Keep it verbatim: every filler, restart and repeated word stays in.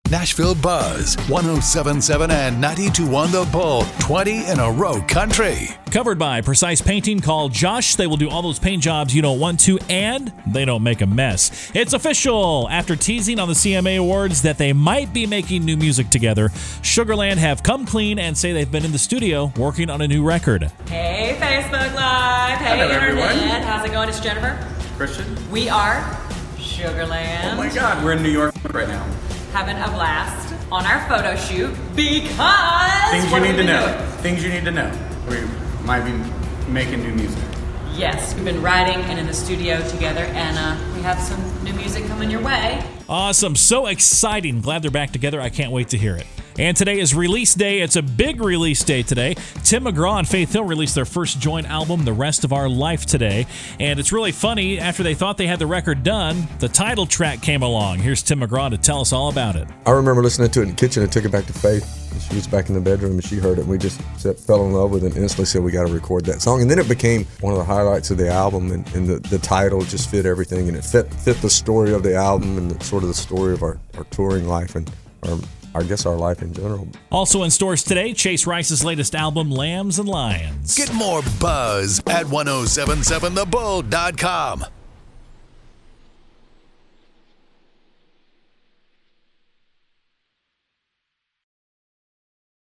Nashville Buzz, one oh seven point seven and ninety-two point one The Bull, twenty in a row country. Covered by Precise Painting. Call Josh. They will do all those paint jobs you don't want to, and they don't make a mess. It's official. After teasing on the C M A Awards that they might be making new music together, Sugarland have come clean and say they've been in the studio working on a new record. Hey, Facebook Live. Hey, Hello, Internet. everyone. How's it going? It's Jennifer. Christian. We are Sugarland. Oh my God, we're in New York right now. Having a blast on our photo shoot because Things you what need have to we been know. doing? Things you need to know. We might be making new music. Yes, we've been writing and in the studio together, and uh, we have some new music coming your way. Awesome. So exciting. Glad they're back together. I can't wait to hear it. And today is release day. It's a big release day today. Tim McGraw and Faith Hill released their first joint album, The Rest of Our Life, today. And it's really funny. After they thought they had the record done, the title track came along. Here's Tim McGraw to tell us all about it. I remember listening to it in the kitchen and took it back to Faith. She was back in the bedroom and she heard it, and we just set, fell in love with it and instantly said we got to record that song. And then it became one of the highlights of the album, and, and the, the title just fit everything, and it fit fit the story of the album and the, sort of the story of our, our touring life and our, I guess our life in general. Also in stores today, Chase Rice's latest album, Lambs and Lions. Get more buzz at ten seventy-seven the bull dot com.